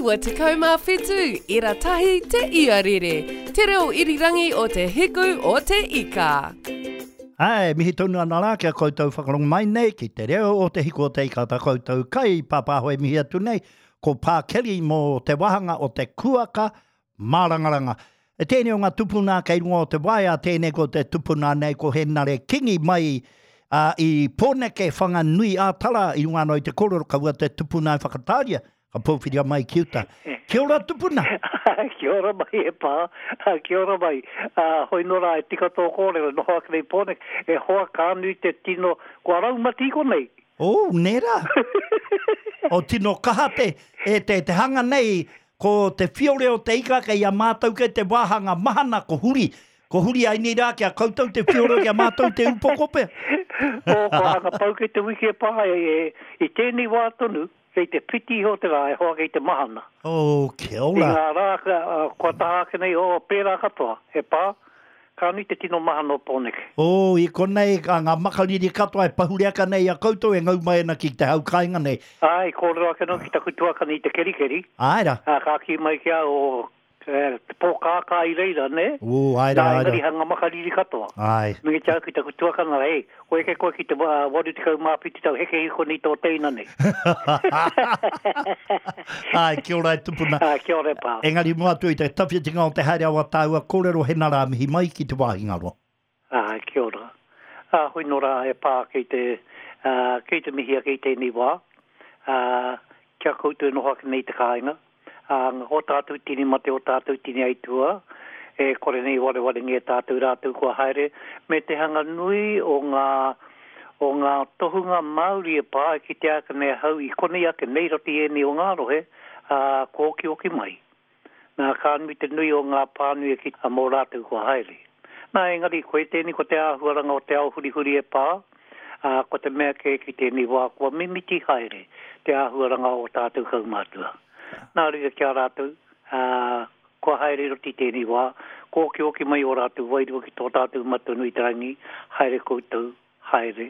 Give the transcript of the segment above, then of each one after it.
ua te kaumā whetū, ira tahi te iarere. Te reo irirangi o te hiku o te ika. Ai, mihi tonu ana rā kia koutou whakarong mai nei, ki te reo o te hiku o te ika ta koutou kai, pāpāhoe mihi atu nei, ko pākeri mō te wahanga o te kuaka, mārangaranga. E tēnei o ngā tupuna kei runga o te waia, tēnei ko te tupuna nei ko henare kingi mai i pōneke whanga nui a tala i runga no i te kororo kaua te tupuna i whakatāria. Ka pōwhiria mai ki uta. Kia ora tupuna. Kia ora mai e pā. Kia ora mai. Hoi nora e tika tō kōrero no hoa kei pōnek. E hoa kānui te tino kua raumati ko nei. Oh, nera. O tino kahate e te hanga nei ko te whiore o te ika kei a mātou ke te wāhanga mahana ko huri. Ko huri ai ni rā kia koutou te whiore kia mātou te upokope. O ko hanga pau ke te wiki e pā i tēnei wā tonu. Kei te piti ho te rā, e hoa kei te mahana. Oh, kia ora. I ngā rā, kua taha nei, pērā katoa, e pā, ka nui te tino mahana o pōneke. Oh, i konei, ngā makariri katoa e pahureaka nei, a koutou e ngau mai ana ki te haukainga nei. Ai, kōrero ake no ki ta kutuaka ni te kerikeri. Aira. Ka ki mai kia o te pōkākā i reira, ne? Aira, aira. Ngari hanga makariri katoa. Ai. Mingi tia ki ta kutuaka na, hei, koe ke koe ki te waru te kau māpiti tau, heke hiko ni tō teina nei. Ai, kia ora e tupuna. Kia ora e pā. Engari mua tu i te tawhiatinga o te haere awa tāua, kōrero hena rā mihi mai ki te wāhinga roa. Kia ora. Hoi nora e pā kei te mihia kei te niwa. Kia koutou no hake nei te kāinga. O tātou tini mate o tātou tini aitua. E kore nei ware nge tātou rātou kua haere. Me te hanga nui o ngā tohunga Māori e pā ki te aka nei hau i konei ake nei roti e ni o ngā rohe. Ko oki mai. Nā ka nui te nui o ngā pānui e ki mō rātou kua haere. Nā engari koe tēni ko te āhuaranga o te ao huri e pā. Ko te mea ke ki tēni wā kua mimiti haere. Te āhuaranga o tātou kaumātua. Nā rika kia rātou, kua haere roti tēnei wā, ko oki mai o rātou wairua ki tō tātou matunui tarangi, haere koutou, haere.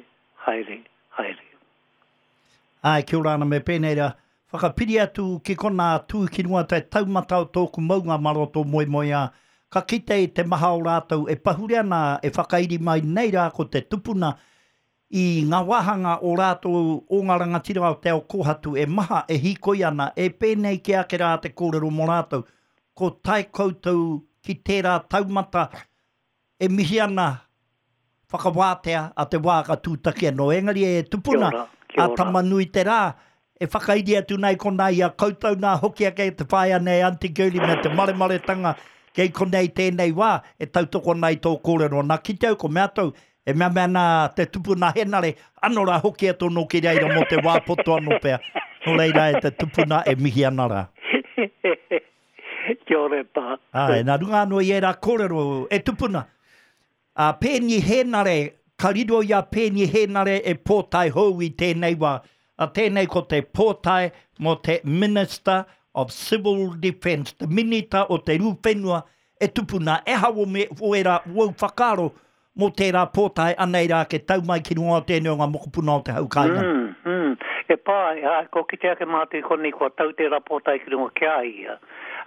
Ai, kia ora ana me pēnei rā, whakapiri atu ki kona tū ki nua te taumata o tōku maunga maroto moi a, ka kitei te maha o rātou e pahureana e whakairi mai nei rā ko te tupuna, i ngā wahanga o rātou o ngā rangatira o te ao kohatu e maha e hikoi ana e pēnei ki ake rā te kōrero mō rātou ko tai koutou ki tērā taumata e mihi ana whakawātea a te wāka tūtaki anō engari e tupuna a tamanui te rā e whakaidi atu nei konei a koutou nā hoki ake te whaia nei Auntie Girlie me te mare tanga kei konei tēnei wā e tautoko nei tō kōrero nā ki tau ko mea tau e mea nā te tupuna henare, anora hoki ato no ki reira mo te wāpoto anu pēr. No reira e te tupuna e mihi anara. Kia ora e pā. Ai, nā runga anō i era kōrero e tupuna. Pēni henare, karido ia pēni henare e pōtai hou i tēnei wā. Tēnei ko te pōtai mo te Minister of Civil Defence, te minita o te rūwhenua e tupuna. E hawo me oera wau whakaro mo tērā pōtai anei rā ke tau mai ki runga o tēnei o ngā mokopuna o te haukainga. E pā, ko ki te ake mātui konei kua tau tērā pōtai ki runga kia ia.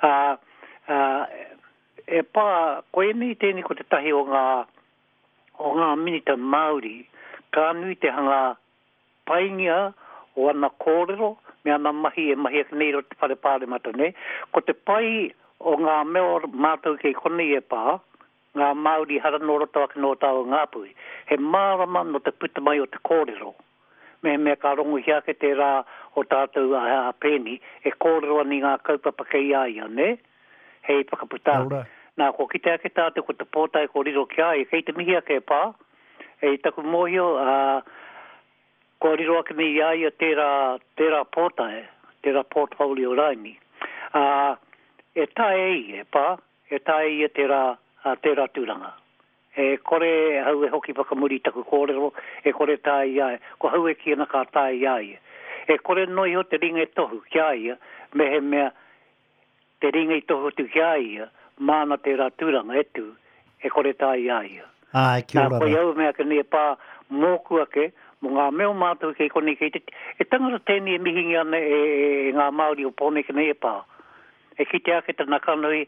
E pā, ko e nei tēnei ko te tahi o ngā minita Māori, ka nui te hanga paingia o ana kōrero, me ana mahi ake nei ro te whare mata ne. Ko te pai o ngā meo mātou kei konei e pā, ngā Māori haranoroto ake no tāu ngāpui. He mārama no te puta mai o te kōrero. Me ka rongo hiake te rā o tātou a pēni, e kōrero ni ngā kaupapa kei aia, ne? Hei whakaputa. Nā, ko ki te ake tātou ko te pōtai ko riro ki aia, kei te mihi ake pā. Hei taku mōhio, ko riro ake ni aia tērā pōtai, tērā portfolio raini. E tae e pā, e tae e tērā tūranga. E kore hau e hoki whakamuri taku kōrero, e kore tāi iae, ko hau e ki ana kā tāi iae. E kore noi ho te ringa e tohu ki aia, me he mea te ringa i tohu tu ki aia, māna tērā tūranga etu, e kore tāi iae. Ai, kia ora. Nā koe au mea ka ne pā mōku ake, mo ngā meo mātou kei kone kei te, e tangara tēni e mihingi ana e ngā Māori o pōne ka ne pā. e ki te ake tana kanohi,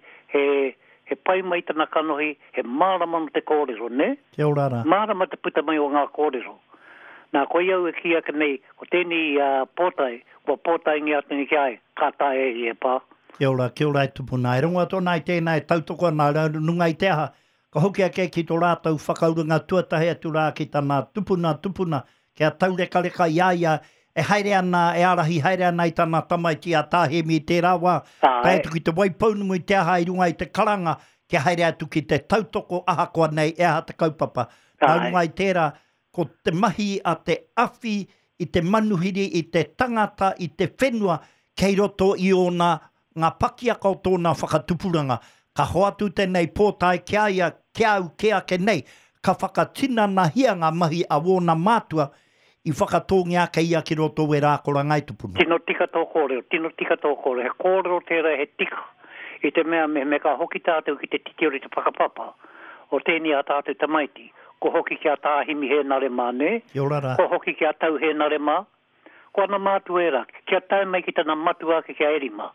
he pai mai tana kanohi, he marama no te kōrero, ne? Kia ora rā. Marama te puta mai o ngā kōrero. Nā koe au e ki ake nei, o tēni pōtai, kua pōtai ngi atu ni ki ai, ka tae e pā. Kia ora e tupuna. E runga tōna i tēnā e tautoko nā nunga i te aha. Ka hoki ake ki tō rātau whakaurunga tuatahe atu rā ki tāna tupuna, kia taureka ia, e haere ana, e arahi haere ana i tāna tamaiti a tāhemi i tērā wā. Kai atu ki te waipaunumu i te aha i runga i te karanga, kia haere atu ki te tautoko ahakoa nei, e aha te kaupapa. Nā runga i tērā, ko te mahi a te awhi, i te manuhiri, i te tangata, i te whenua, kei roto i ona ngā pakiaka o tōna whakatupuranga. Ka hoatu tēnei pōtai kia ia, kia au, kia ke nei, ka whakatina na hia ngā mahi a wōna mātua, i whakatongi ake ia ki roto e rākora ngai tupuna. Tino tika tō kōrero, he kōrero tērā he tika. I te mea me ka hoki tātou ki te titi ori te whakapapa, o tēni a tātou tamaiti. Ko hoki kia tāhimi he nare mā, ne? Ko hoki kia tau he nare mā. Ko ana mātu e rā, kia tau mai ki tana matu ake kia erima.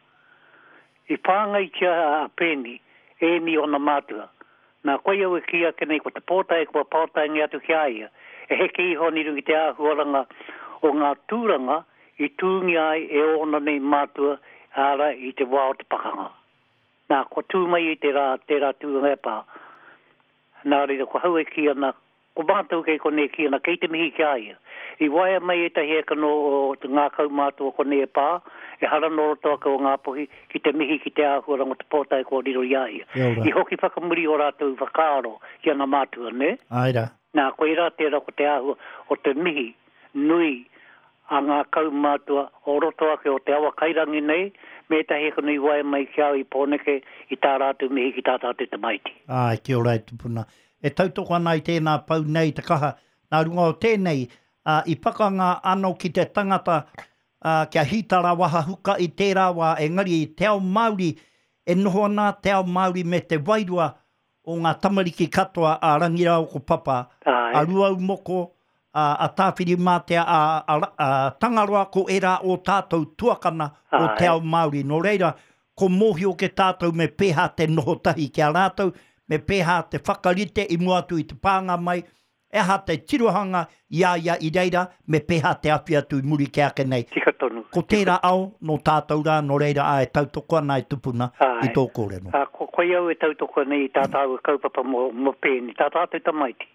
I pāngai kia pēni, e mi ona mātua. Nā koe au e kia kenei ko te pōtai, ko pōtai ngi atu kia ia. E heke iho ni rungi te āhuaranga o ngā tūranga, i tūngi ai e ona nei mātua, ara i te wā o te pakanga. Nā ko tūmai i te rā tūranga e pā. Nā reira, ko hau e kia na, ko mātou kei kone kia na, kei te mihi kia ia. I waia mai e tahi eka no ngā kau mātua kone e pā, e haranoro toaka o ngā pohi, ki te mihi ki te āhuaranga te pōtai ko riro ia ia. I hoki whakamuri o rātou whakaaro kia na mātua, ne? Aira. Nā koe rā tērā ko te āhua o te mihi, nui, a ngā kau mātua, o roto ake o te awa kairangi nei, me tahi eka nui waia mai kia i pōneke, i tā rātou mihi ki tā tātou te maiti. Ai, kia ora e tupuna. E tautoko ana i tēnā pau nei te kaha, nā runga o tēnei, i pakanga anō ki te tangata kia hitara waha huka i tērā wā, engari i te ao Māori, e noho ana te ao Māori me te wairua o ngā tamariki katoa a Rangirao ko papa, a Ruau Moko, a Tāwhiri Mātea, a Tangaroa ko era o tātou tuakana o te ao Māori. No reira, ko mohi o ke tātou me pēha te noho tahi kia rātou, me pēha te whakarite i muatu i te pānga mai, e ha te tirohanga ia i reira, me pēha te awhi atu i muri kia ke nei. Ko tērā au, no tātou rā, no reira a e tautoko ana e tupuna i tō kōreno. Koe au e tautoko nei i tātou kaupapa mo pēni, tātou tamaiti.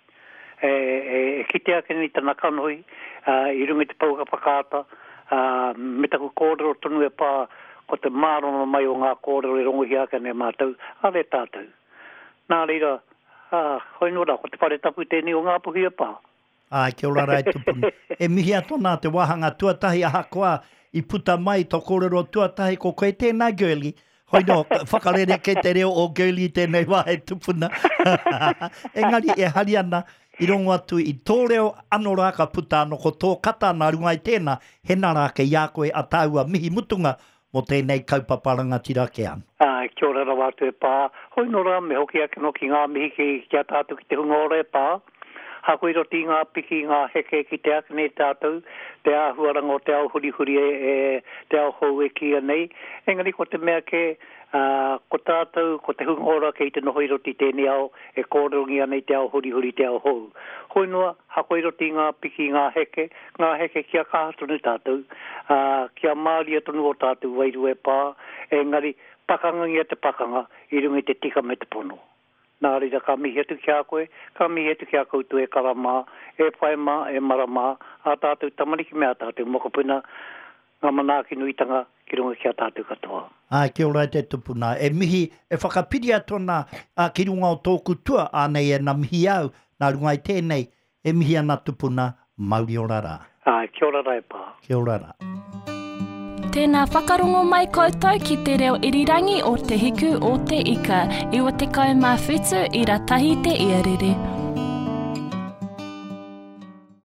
Ki te ake ni tana kanoi, i rungi te pauka pakāta, me taku kōrero tonu e pā, ko te mārono mai o ngā kōrero i rongo hi ake nei mātou, ale tātou. Nā reira, hoi nora, ko te whare tapu tēni o ngā puhi e pā. Ai, kia ora rai tupuna. E mihi atona te wahanga tuatahi aha koa, i puta mai tō kōrero tuatahi ko koe tēnā girly. Hoi no, whakarere ke te reo o girly tēnei wā e tupuna. Engari e hari ana, i rongo atu i tō reo ano rā ka puta ano ko tō kata nā runga i tēnā, hena rā ke ia koe a tāua mihi mutunga mo tēnei kaupaparanga tira ke an. Kia ora rawa atu e pā. Hoi no rā me hoki ake no ki ngā mihi kia tātou ki te hunga ora e pā. Hakoi roti ngā piki ngā heke ki te ake nei tātou, te āhuaranga o te ao hurihuri te ao hou e kia nei. Engari ko te mea ke, ko tātou, ko te hunga ora kei te nohoi roti tēnei ao, e kōrongi anei te ao hurihuri te ao hou. Hoi noa, hakoi roti ngā piki ngā heke kia kātunu tātou, kia māria tonu o tātou wairu e pā, engari pakanga ngia te pakanga, i rungi te tika me te pono. Nā reira ka mihi atu kia koe, ka mihi atu kia koutu e karama, e whaima, e marama, a tātou tamariki mea tātou mokopuna, ngā manaaki nuitanga ki runga kia tātou katoa. Ai, kia ora te tupuna. E mihi, e whakapiri atona ki runga o tōku tua, ānei e na mihi au, nā runga i tēnei, e mihi ana tupuna, Māori ora rā. Ai, kia ora rā e pā. Kia ora rā. Tēnā whakarongo mai koutou ki te reo irirangi o te hiku o te ika, iwa te kaumā whetū i rā tahi te iarere.